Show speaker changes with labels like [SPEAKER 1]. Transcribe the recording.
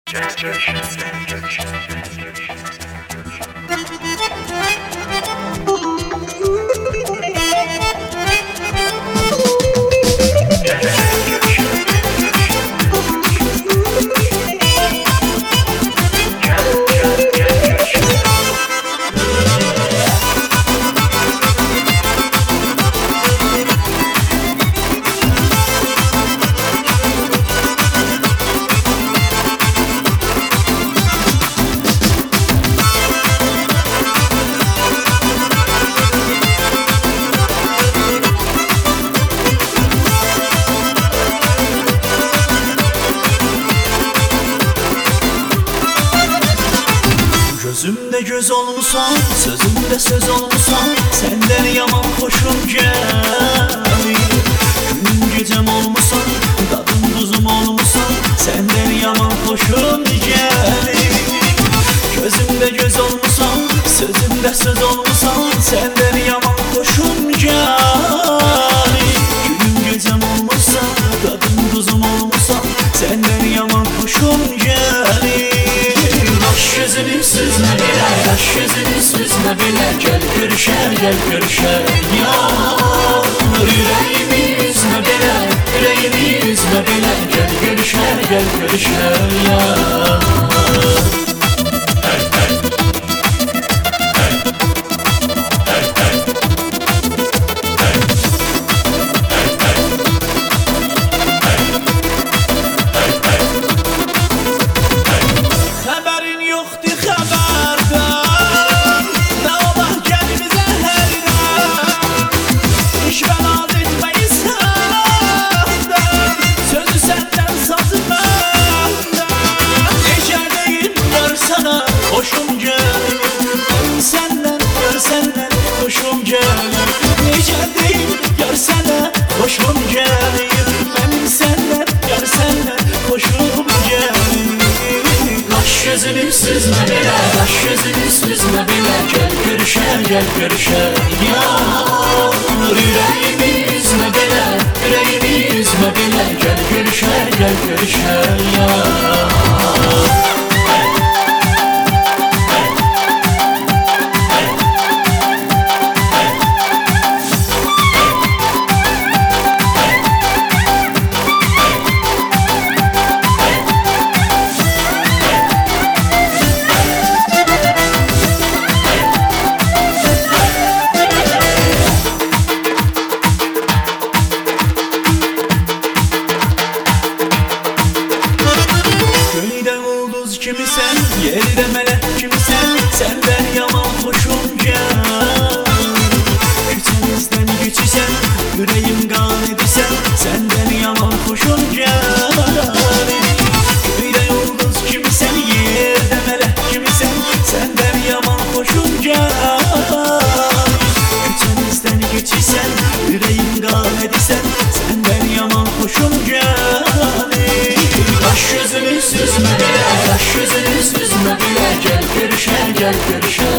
[SPEAKER 1] Gözümde göz olmuşsan, sözümde söz olmuşsan, senden yaman hoşum gelir. Günüm gecem olmuşsan, dadım tuzum olmuşsan, senden yaman hoşum gelir. Gözümde göz olmuşsan, sözümde söz olmuşsan, senden yaman hoşum gelir. Günüm gecem olmuşsan, dadım tuzum olmuşsan, senden yaman hoşum gelir. Kaş gözünü süzme bile, kaş gözünü süzme bile, gel görüşer, gel görüşer yar. Yüreğimi üzme bile, yüreğimi üzme bile, gel görüşer, gel görüşer yar. Hoşum gelir, ben senden görsenden hoşum gelir. Necə deyim, görsene hoşum gelir, ben senden görsenden hoşum gelir. Kaş gözünü süzme bile, kaş gözünü süzme bile, gel görüşer, gel görüşer yar. Yüreğimi üzme bile, yüreğimi üzme bile, gel görüşer, gel görüşer yar. Kimisen, yerde melek kimisen, senden yaman hoşum gelir. Küçenizden güçüsen, yüreğim kan edisen, senden yaman hoşum gelir. Köyde yıldız kimisen, yerde melek kimisen, senden yaman hoşum gelir. Küçenizden güçüsen, yüreğim kan edisen, senden yaman hoşum gelir. Kaş gözünü süzme bile, kaş gözünü süzme bile, gel görüşer, gel görüşer